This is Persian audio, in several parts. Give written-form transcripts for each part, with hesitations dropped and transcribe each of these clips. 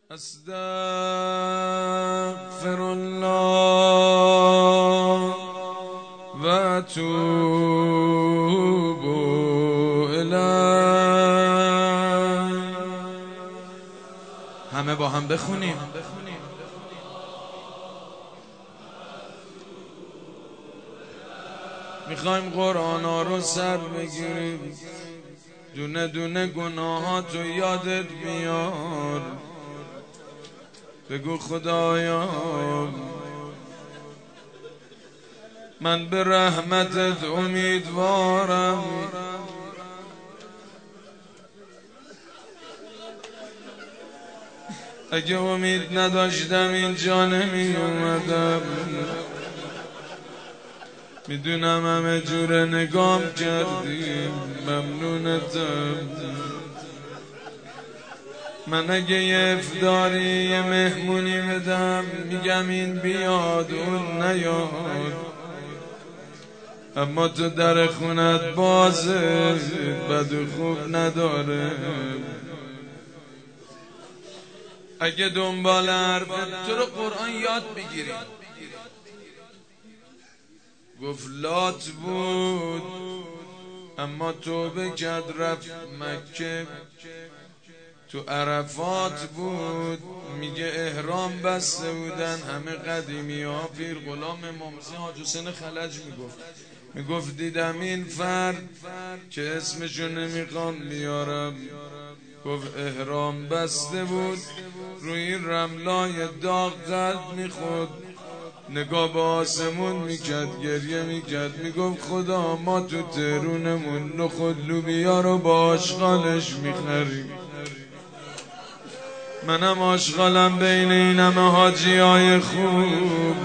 استغفر الله و اتوب الیه. همه با هم بخونیم. میخوایم قرآن ها رو سر بگیریم، دونه دونه گناهاتو یادت بیار. بگو خدایا من به رحمتت امیدوارم، اگه امید نداشتم اینجا نمی اومدم. میدونم همه جور نگام کردی، ممنونتم. من اگه یه افطاری یه مهمونی بدم میگم این بیاد اون نیاد، اما تو در خونت بازه، بد و خوب نداره. اگه دنبال حرفت تو رو قرآن یاد بگیریم. گفت لات بود اما توبه کرد رفت مکه، تو عرفات بود میگه احرام بسته بودن همه قدیمی ها. پیر غلام ممسی حاج حسین خلج میگفت دیدم این فرد که اسمشو نمیخوام بیارم، گفت احرام بسته بود روی رملای داغ قلب میخورد، نگاه به آسمون میکرد، گریه میکرد، میگفت خدا ما تو تهرونمون نخود لوبیا رو با آشغالش میخریم. منم آشغالم بین این همه حاجی های خوب.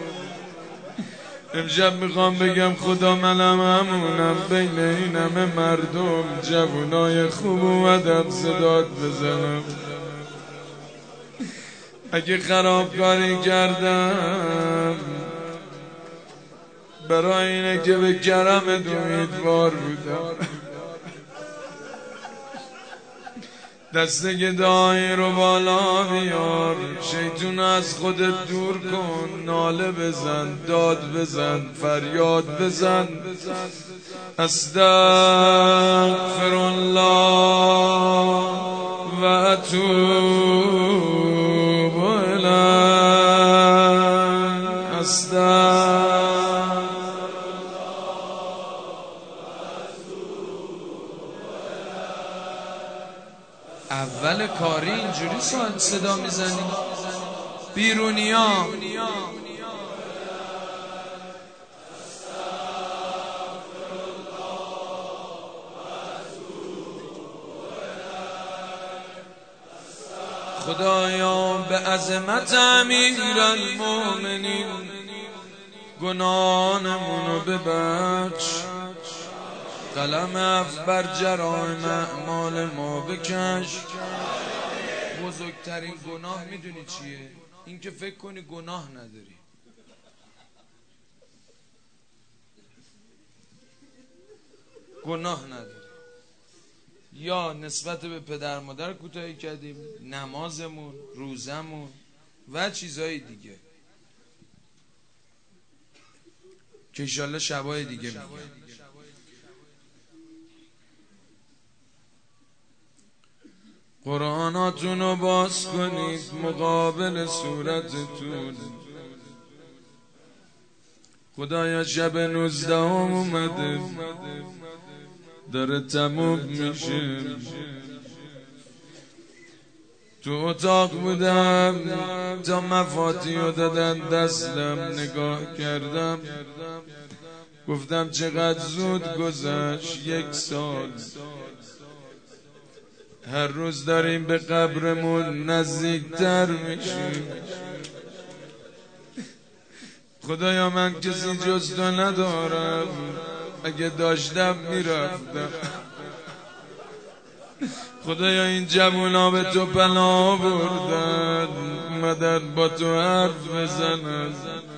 امشب میخوام بگم خدا منم همونم بین این همه مردم جوونای خوب اومدم صدات بزنم. اگه خرابکاری کردم برای اینه که به کرمت امیدوار بودم. دست گدایی رو بالا بیار، شیطون از خودت دور کن، ناله بزن، داد بزن، فریاد بزن. استغفر الله و اتوب الیه. استغفر اول کاری اینجوری صدا میزنی بیرونیا. خدایا به عظمت امیرالمومنین گناهانمونو ببخش، قلم عفو بر جرائم اعمال ما بکش. بزرگترین گناه میدونی چیه؟ این که فکر کنی گناه نداری. گناه نداری، یا نسبت به پدر مادر کوتاهی کردیم، نمازمون، روزمون و چیزهای دیگه که انشالله شبای دیگه میگه. قرآناتونو باز کنید مقابل صورتتون. خدایا شب 19 اومده، داره تموم میشه. تو اتاق بودم تا مفاتیحو دادن دستم، نگاه کردم گفتم چقدر زود گذشت، 1 سال. هر روز داریم به قبرمون نزدیکتر میشیم. خدایا من کسی جز تو ندارم، اگه داشتم میرفتم. خدایا این جوونا به تو پناه بردن، اومدن با تو حرف بزنن.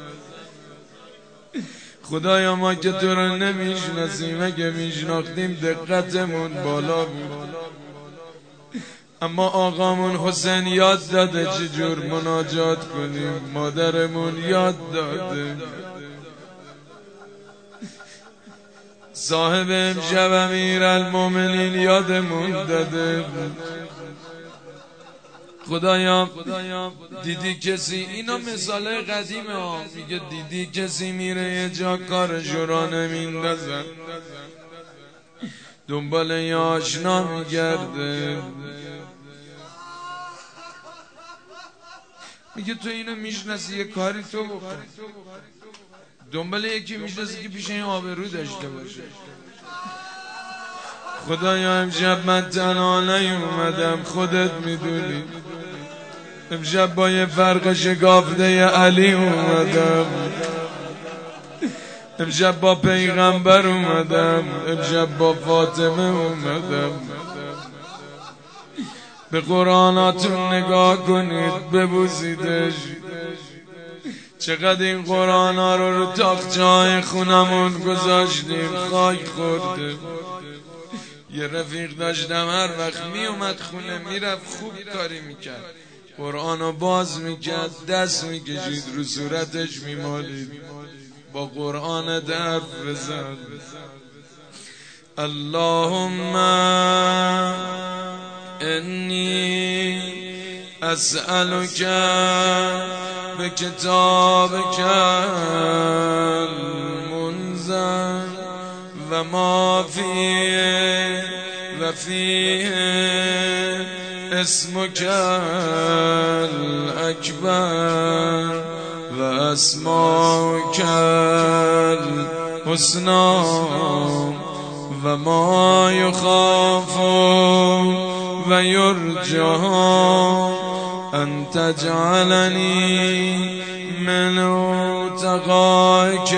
خدایا ما که تو رو نمیشناسیم، اگه میشناختیم دقتمون بالا بود. اما آقامون حسین یاد داده چجور مناجات کنیم، مادرمون یاد داده. صاحب امشب امیرالمومنین یادمون داده. خدایا دیدی کسی، اینا مثال قدیمه ها، میگه دیدی کسی میره یه جا کارشو را نمیندازن، دنبال یه آشنا میگرده، میگه تو اینو میشناسی یه کاری تو بکن، دنبال یکی میشناسی که پیش این آبرو داشته باشه. خدایا امشب من تنها نیومدم، خودت میدونی، امشب با یه فرق شکافته علی اومدم، امشب با پیغمبر اومدم، امشب با فاطمه اومدم. به قرآناتون نگاه کنید، ببوسیدش. چقدر این قرآنا رو تاقچه‌های خونمون گذاشتیم، خاک خورده. یه رفیق داشتم هر وقت می اومد خونه میرفت خوب کاری میکرد، قرآنو باز میکرد، دست میکشید رو صورتش میمالید، با قرآن درف بزن. اللهم انی اسألک بکتابک المنزل و ما فیه و فیه اسمک الاکبر و اسماک الحسنا و ما یخاف و یرجى ان تجعلنی من عتقائک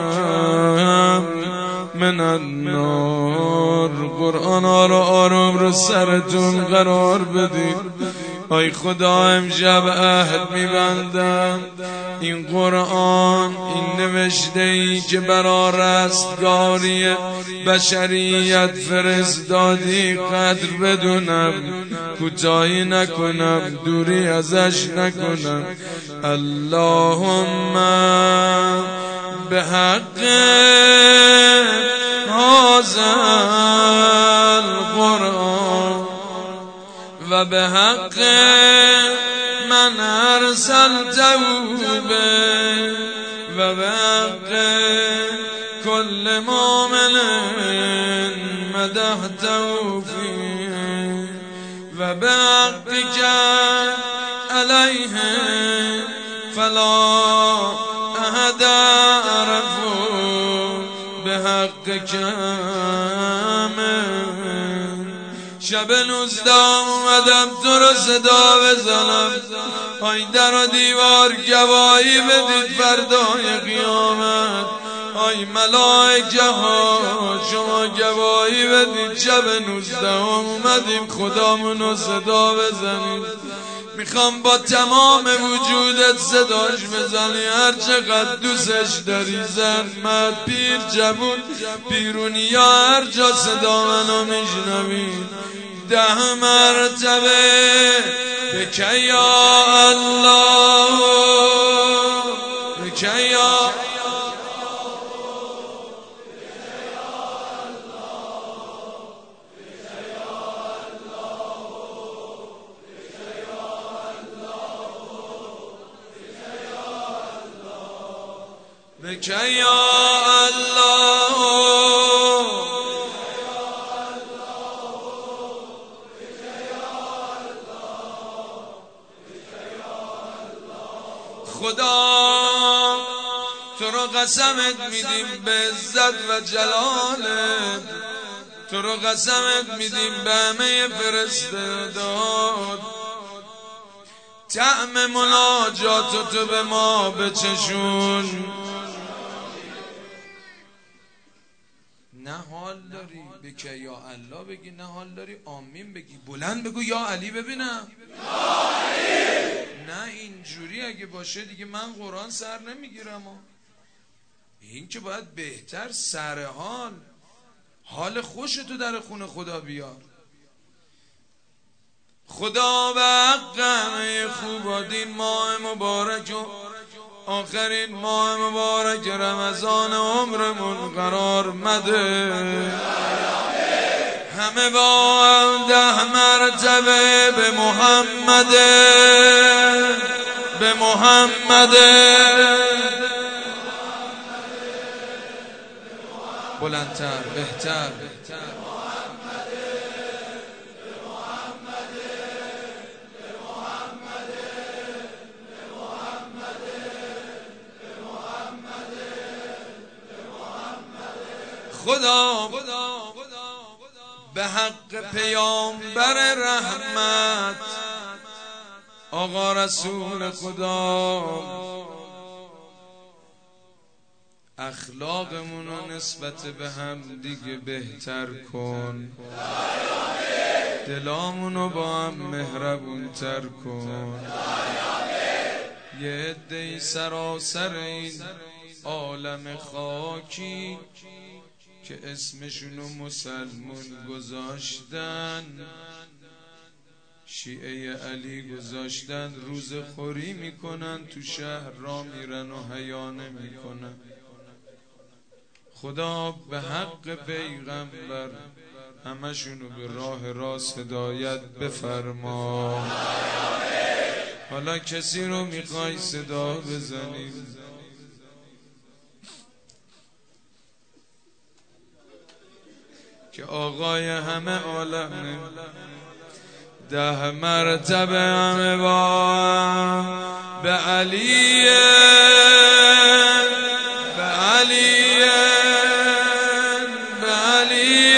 من النار. قرآن رو آروم رو سرتون قرار بدید. ای خدا امشب عهد میبندم این قرآن، این نوشته ای که برا رستگاری بشریت فرستادی قدر بدونم، کوتاهی نکنم، دوری ازش نکنم. اللهم به حق هذا القرآن و به حق من ارسلته به و به حق کل مؤمن مدحته فیه و به حقک علیه فلا احد اعرف به حقک شب 19 اومدم تو رو صدا بزنم، آی در و دیوار گواهی بدید فردای قیامت، آی ملائکه ها شما گواهی بدید شب 19 اومدیم خدامونو صدا بزنیم. میخوام با تمام وجودت صداش بزنی، هر چقدر دوستش داری، زن مرد پیر جوون بیرونیا هر جا صدا منو میشنوی 10 مرتبه بکه یا الله بکه یا بکه یا الله خدا تو رو قسمت میدیم به عزت و جلالت، تو رو قسمت میدیم به همه فرستادات، طعم مناجات تو به ما بچشون. نه حال داری بکه یا الله بگی، نه حال داری آمین بگی، بلند بگو یا علی ببینم، یا علی. نه اینجوری اگه باشه دیگه من قرآن سر نمیگیرم. این که باید بهتر سر حال خوش تو در خونه خدا بیار. خدا به حق همه خوبادین ماه مبارک و آخرین ماه مبارک رمضان عمرمون قرار مده. همه با هم 10 مرتبه به محمد، به محمد بلندتر بهتر. خدا به حق پیامبر رحمت آقا رسول خدا اخلاقمون رو نسبت به هم دیگه بهتر کن، دلامون رو با هم مهربون تر کن. یه عده‌ای سراسر این عالم خاکی که اسمشونو مسلمون گذاشتن، شیعه علی گذاشتن، روز خوری میکنن، تو شهر را میرن و حیا نمیکنن. خدا به حق پیغمبر همشونو به راه راست هدایت بفرما. حالا کسی رو میخوای صدا بزنی؟ که آقای همه عالم 10 مرتبه همه با به علی، به علی، به علی،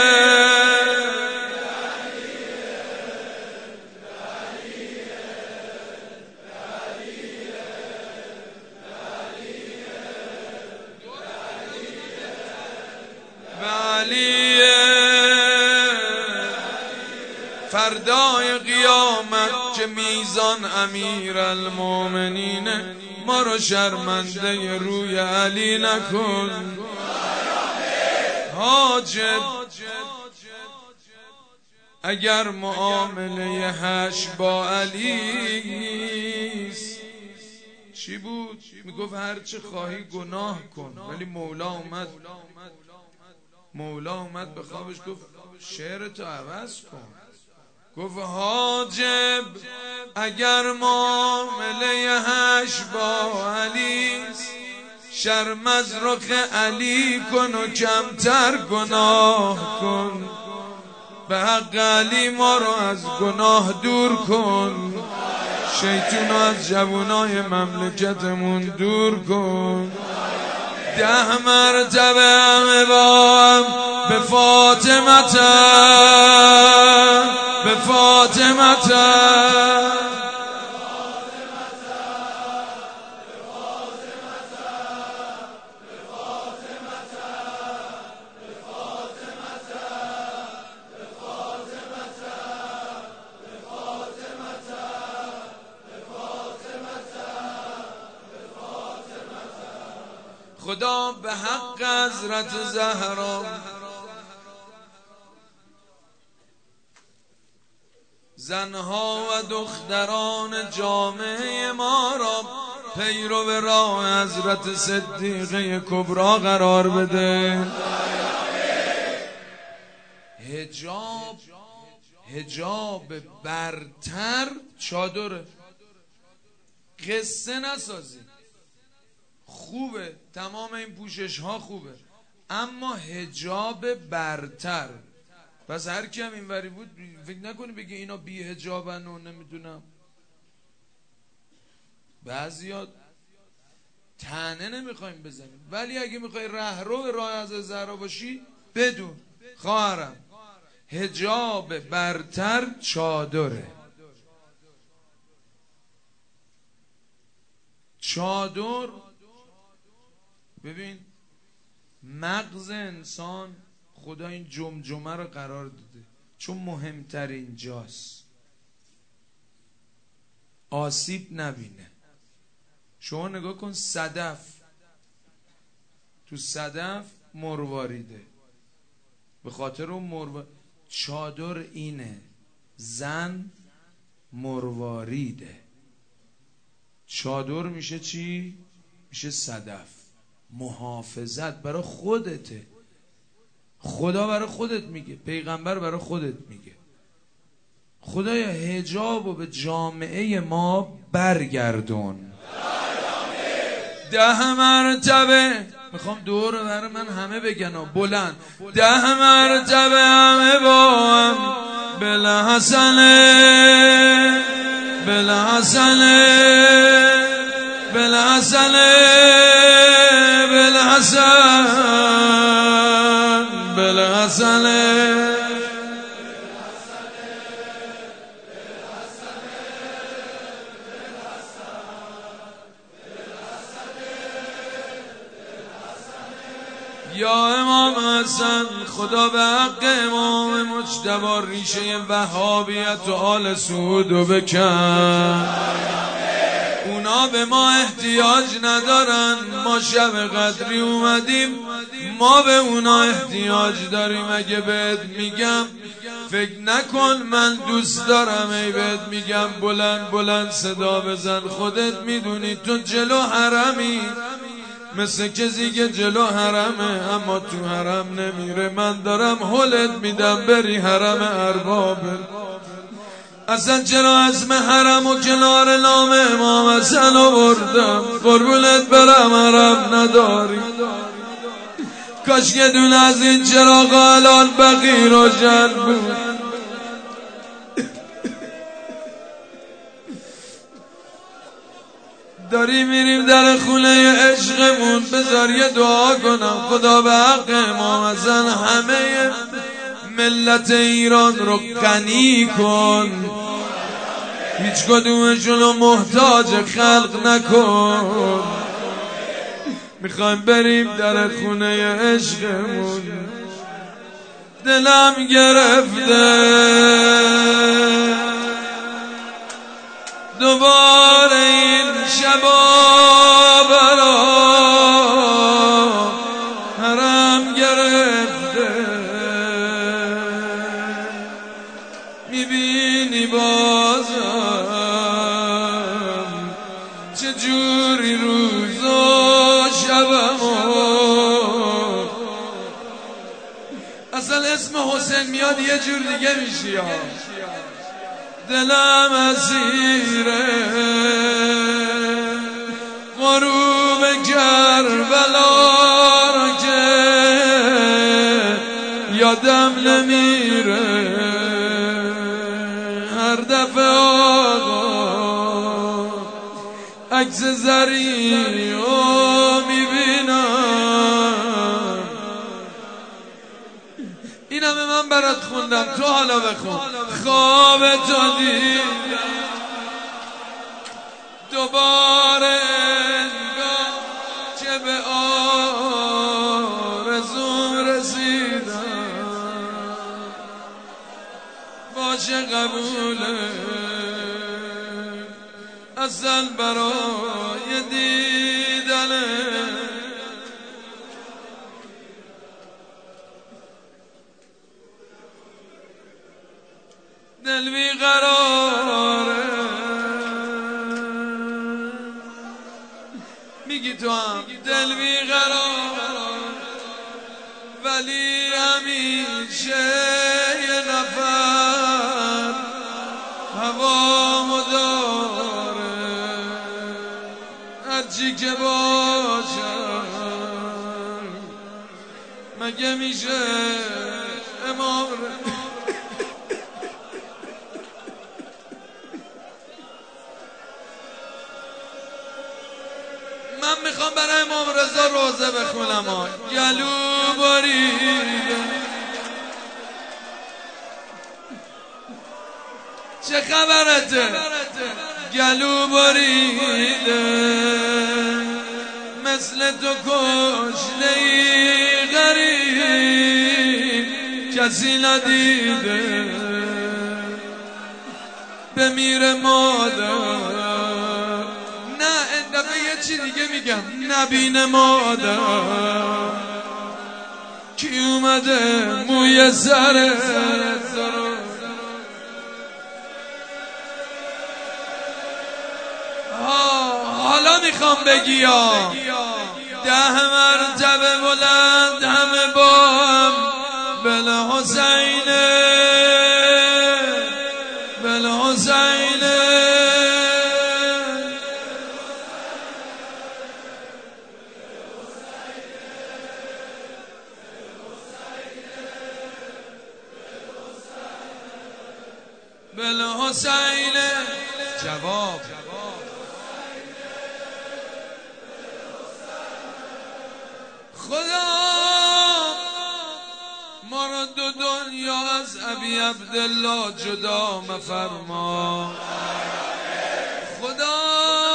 به علی. فردای قیامت که میزان امیر المومنین، ما رو شرمنده روی علی نکن. حاجب اگر معامله حش با علی نیست چی بود؟ میگفت هرچه خواهی گناه کن، ولی مولا اومد به خوابش گفت شعرتو عوض کن. گفت حاجب اگر معامله حش با علیست، شرم از رخ علی کن و کمتر گناه کن. به حق علی ما رو از گناه دور کن، شیطونو از جوانای مملکتمون دور کن. 10 مرتبه همه با هم به فاطمت، به فاطمت، خدا به حق حضرت زهرا زنها و دختران جامعه ما را پیرو راه حضرت صدیقه کبرا قرار بده. حجاب برتر چادره. قصه نسازی، خوبه، تمام این پوشش ها خوبه، اما حجاب برتر. پس هر کی هم اینوری بود فکر نکنی بگه اینا بی حجابن و نمیدونم. بعضیا طعنه نمیخوایم بزنیم، ولی اگه میخوای رهرو راه از زهرا باشی بدون خواهرم حجاب برتر چادره. چادر ببین مغز انسان خدا این جمجمه رو قرار داده چون مهمترین جاست، آسیب نبینه. شما نگاه کن صدف، تو صدف مرواریده، به خاطر اون چادر اینه زن مرواریده. چادر میشه چی؟ میشه صدف. محافظت برای خودته. خدا برای خودت میگه، پیغمبر برای خودت میگه. خدایا حجابو به جامعه ما برگردون. 10 مرتبه میخوام دور برای من همه بگن و بلند 10 مرتبه همه با هم بالحسنه بالحسنه بالحسنه بالحسن بالحسنه. یا امام حسن خدا به حق امام مجتبی ریشه وهابیت و آل سعودو بکن. اونا به ما احتیاج ندارن، ما شب قدری اومدیم، ما به اونا احتیاج داریم. اگه بهت میگم فکر نکن من دوست دارم، ای بهت میگم بلند بلند صدا بزن. خودت میدونی تو جلو حرمی، مثل کسی که جلو حرمه اما تو حرم نمیره. من دارم حلت میدم بری حرم ارباب. اصلا چرا اسم حرم و کنار نام امام حسن آوردم؟ قربونت برم حرم نداری. کاش که دون از این چراغ الان بقی روشن بود. داریم میریم در خونه عشقمون، بذار یه دعا کنم. خدا به حق امام حسن همه ملت ایران رو غنی کن، هیچ کدومشون رو محتاج خلق نکن. میخوایم بریم در خونه عشقمون، دلم گرفته دوباره این شبا برا حرم گرفته. میبینی بازم چجوری روز و شبمو. اصلا اسم حسین میاد یه جور دیگه میشی. دلم اسیره غروب کربلا رو که یادم نمیره. هر دفعه آقا عکس زری رو میبینم. این همه من برات خوندم، تو حالا بخون. خواب تو دیدم دوباره انگار که به آرزوم رسیدم. باشه قبوله اصلا برای دیدنه. دل بیقراره. میگی تو هم دل بیقراره، ولی همیشه یه نفر هوامو داره. هرچی که باشم مگه میشه امام من میخوام برای امام رضا روزه بخونم. گلو بریده چه خبرته؟ گلو بریده مثل تو کشته غریب کسی ندیده. بمیره مادر یه چی دیگه میگم، نبینه مادر کی اومده موی سر میخوام بگی یا 10 مرتبه بلند همه با هم بالحسین بالحسین بالحسین. جواب خدا ما را دو دنیا از ابی عبدالله جدا مفرما. خدا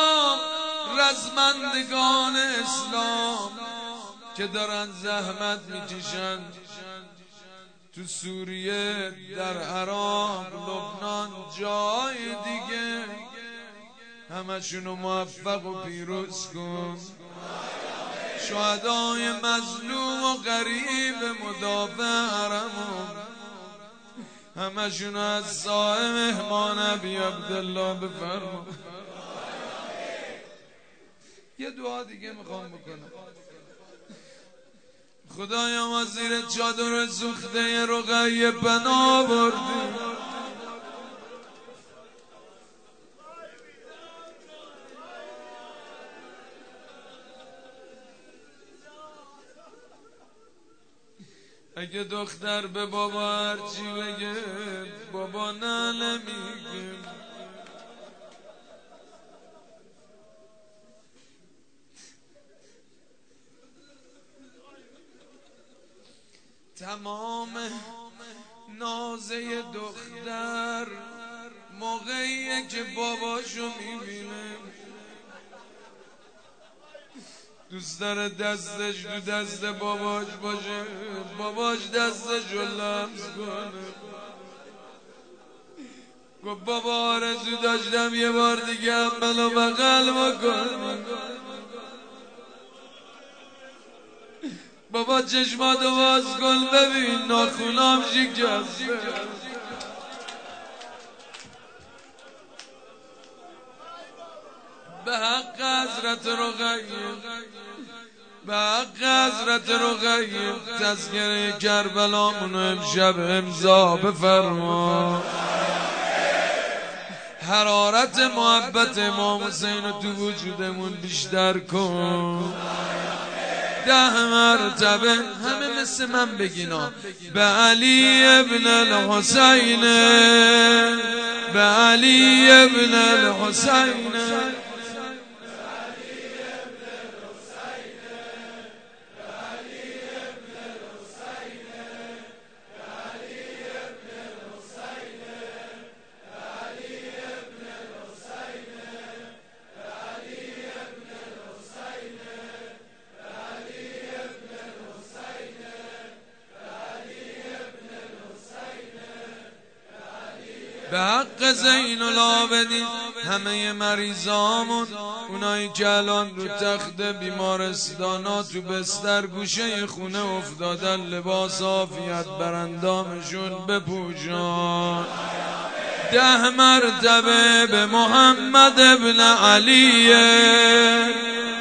رزمندگان اسلام که دارن زحمت میکشن تو سوریه، در عراق، لبنان، جای دیگه، همشونو موفق و پیروز کن. شهدای مظلوم و غریب مدافع حرمون همشونو از سایه مهمان ابی عبدالله بفرما. یه دعا دیگه میخوام بکنم. خدایا ما زیر چادر سوخته رقیه پناه بردیم. اگه دختر به بابا هرچی بگه بابا نه نمیگه. تمام نازه دختر موقعیه که باباشو میبینه دوست داره دستش تو دست باباش باشه، باباش دستشو لمس کنه. گفت بابا آرزو داشتم یه بار دیگه هم منو بغل بکنه. بابا چشماتو باز کن ببین ناخونام شکسته. به حق حضرت رقیه، به حق حضرت رقیه تذکره کربلامونو امشب امضا بفرما. حرارت محبت امام حسین رو تو وجودمون بیشتر کن. 10 مرتبه همه مثل من بگینا به علی ابن الحسین، به علی ابن الحسین. به حق زین العابدین همه مریضامون، اونایی که الان رو تخت بیمارستانا تو بستر گوشه خونه افتادن، لباس عافیت براندامشون بپوشان. 10 مرتبه به محمد ابن علیه.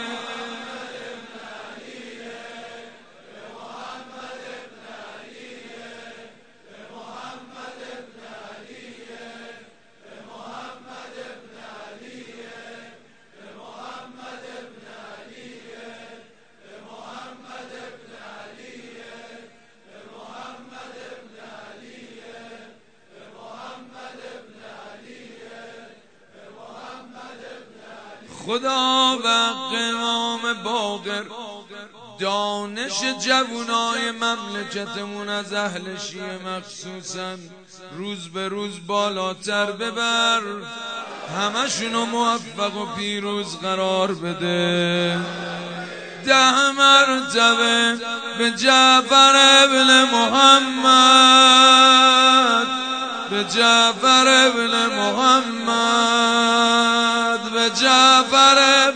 خدا و امام باقر دانش جوانای مملکتمون از اهل شیعه مخصوصا روز به روز بالاتر ببر، همشونو موفق و پیروز قرار بده. 10 مرتبه به جعفر ابن محمد، به جعفر ابن محمد، به جعفر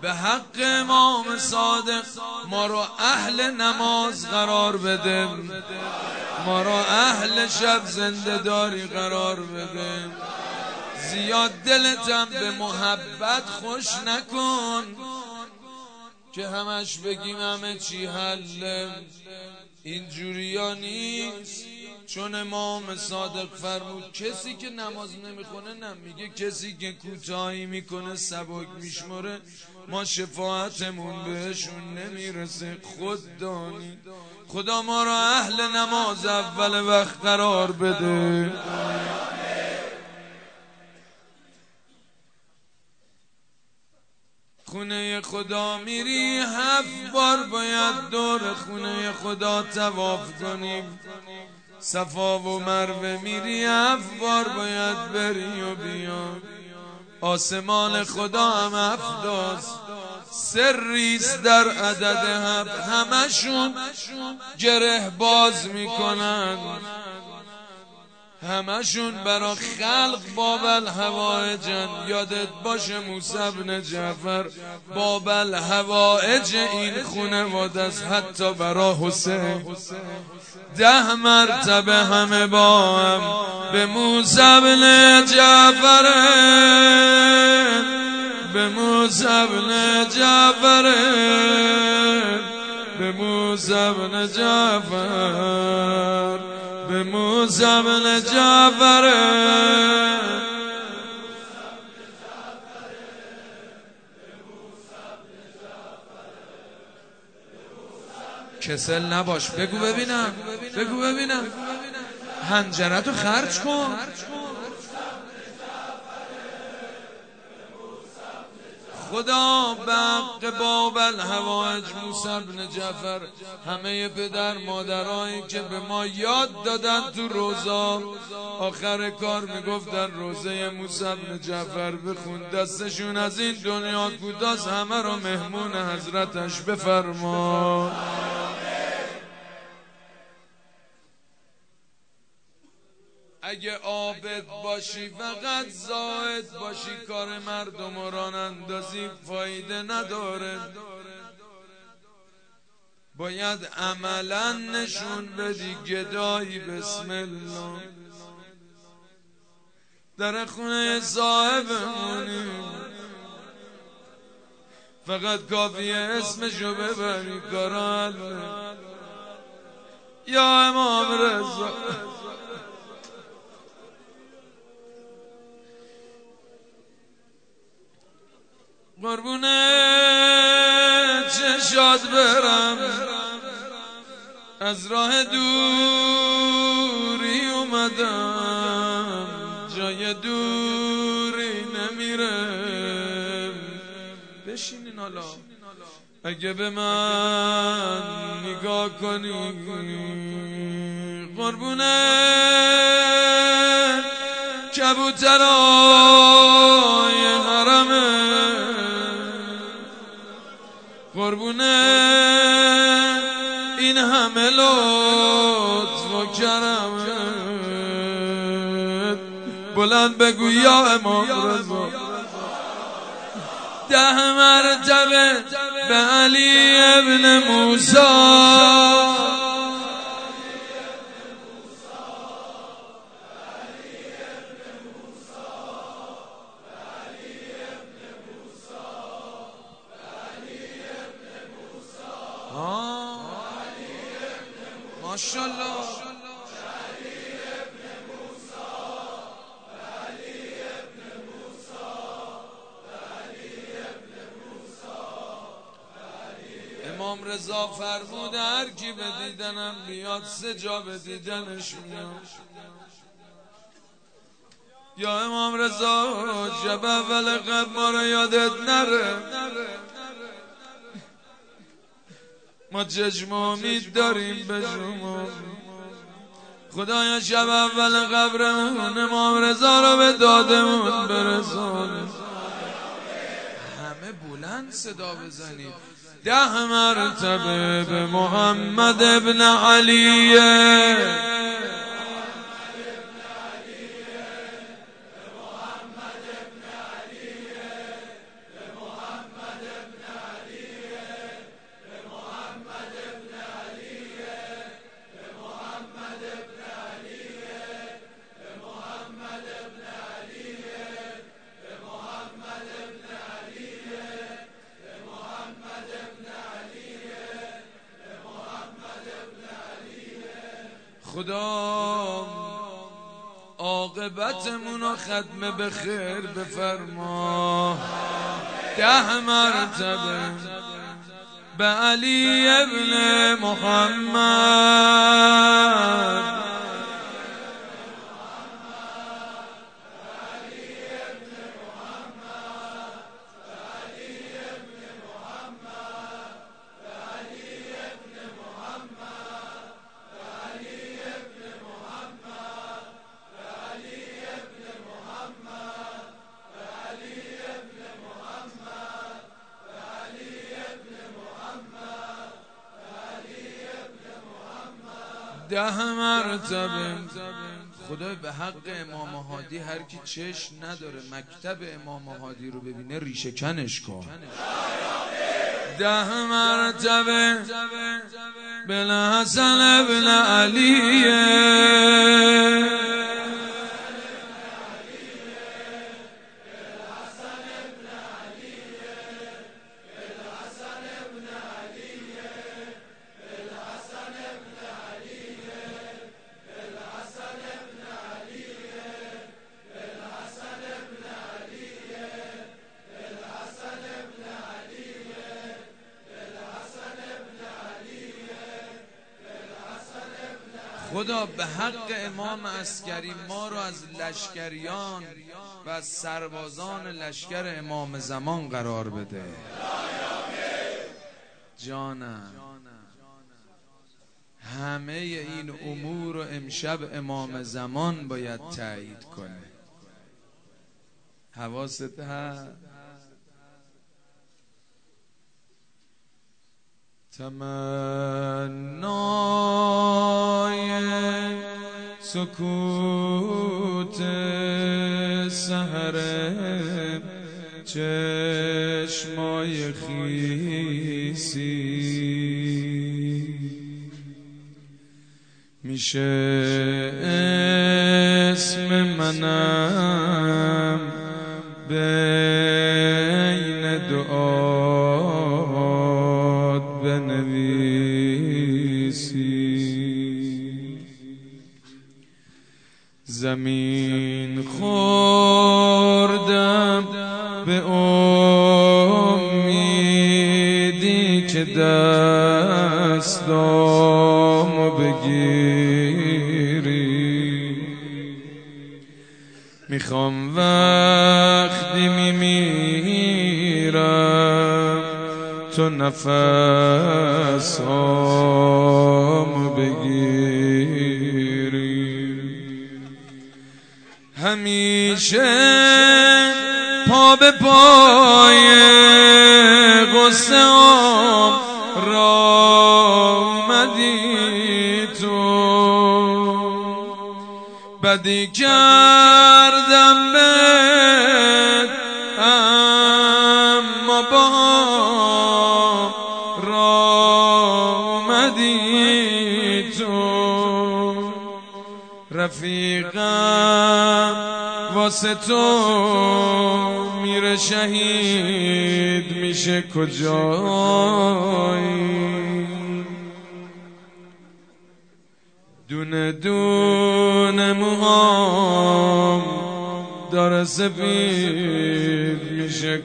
به حق امام صادق ما را اهل نماز قرار بده، ما را اهل شب زنده داری قرار بده. زیاد دلتم به محبت خوش نکن که همش بگیم همه چی حله. اینجوریا نیست، چون امام صادق فرمود کسی که نماز نمیخونه میگه کسی که کوتاهی میکنه سبک میشمره ما شفاعتمون بهشون نمیرسه. خود دانی خدا ما را اهل نماز اول وقت قرار بده. خونه خدا میری 7 بار باید دور خونه خدا طواف کنیم. صفا و مروه میری 7 بار باید بری و بیا. آسمان خدا هم 7 سریست در عدد 7. همشون گره باز میکنن، همشون برا خلق باب الحوائجن. یادت باشه موسی بن جعفر باب الحوائج این خانواده است، حتی برا حسین 10 مرتبه همه با هم به موسی بن جعفر، به موسی بن جعفر، به موسی بن جعفر، به موسی بن جعفر. کسل نباش، بگو ببینم، بگو ببینم، حنجرتو خرج کن. خدا به حق باب الحوائج موسی بن جعفر همه پدر مادرایی که به ما یاد دادن تو روزا، آخر کار میگفتن روزه موسی بن جعفر بخون، دستشون از این دنیا کوتاست، همه رو مهمون حضرتش بفرما. اگه عابد باشی فقط زاهد باشی، کار مردم ران اندازی فایده نداره. باید عملا نشون بدی گدایی. بسم الله در خونه صاحبمونی، فقط کافیه اسمشو ببری کارال. یا امام رضا قربونه چشات برم، از راه دوری اومدم، جای دوری نمیرم. بشینین حالا اگه به من نگاه کنی، قربونه کبوترای حرمه، قربونه این همه لطف و کرمت. بلند بگو یا امام رضا 10 مرتبه به علی ابن موسی، ماشاءالله امام رضا فرمود هر کی به دیدنم بیاد 3 جا به دیدنش میاد. یا امام رضا شب اول قبل ما رو یادت نره، ما چشم امید داریم به شما. خدایا شب اول قبرمون امام رضا رو به دادمون برسون. همه بلند صدا بزنید 10 مرتبه به محمد ابن علیه. خدا عاقبتمونو ختم به خیر بفرما. 10 مرتبه به علی ابن محمد. ده مرتبه. خدای به حق امام هادی هر کی چشم نداره مکتب امام هادی رو ببینه ریشه کنش کن. 10 مرتبه بالحسن ابن علیه. خدا به حق امام عسکری ما رو از لشکریان و از سربازان لشکر امام زمان قرار بده. جانم همه این امور رو امشب امام زمان باید تایید کنه. حواست هست؟ تمنای سکوت سحر چشمای خیسی میشه اسم منم بین دعات بنویسی. زمین خوردم به امیدی که دستامو بگیری. میخوام وقتی میمیرم تو نفسامو بگیری. همیشه پا به پای غصه‌ام را اومدی تو. بدی کردم بهت اما باهم را اومدی تو. رفیقم واسه تو میره شهید میشه کجایی. دونه دونه موهام داره سفید میشه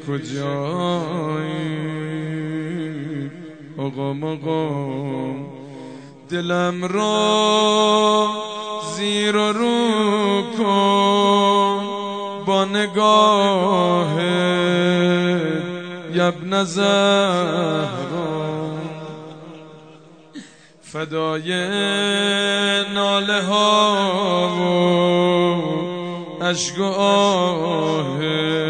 کجایی. آقام آقام دلم رو زیر و رو کن با نگاه ابن زهرا. فدای ناله ها و اشک و آه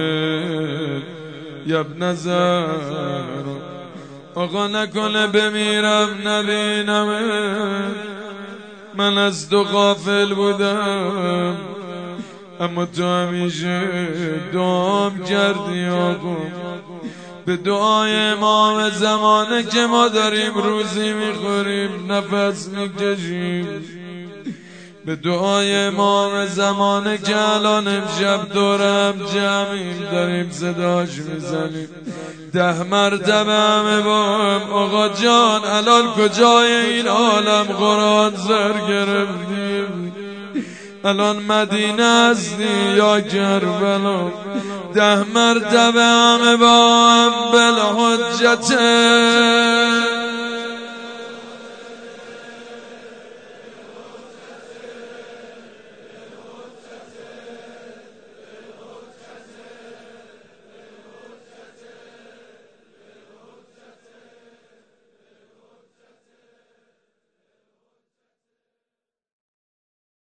ابن زهرا. آقا نکنه بمیرم نبینم من از تو غافل بودم، اما تو همیشه دعام کردی آقا. به دعای امام زمانه که ما داریم روزی میخوریم نفس میکشیم، به دعای امام زمانه که الان امشب دورم جمعیم داریم صداش میزنیم 10 مرتبه همه با هم آقا جان الان کجای این عالم قرآن سر گرفتیم الان مدینه هستی یا کربلا 10 مرتبه همه با هم بالحجته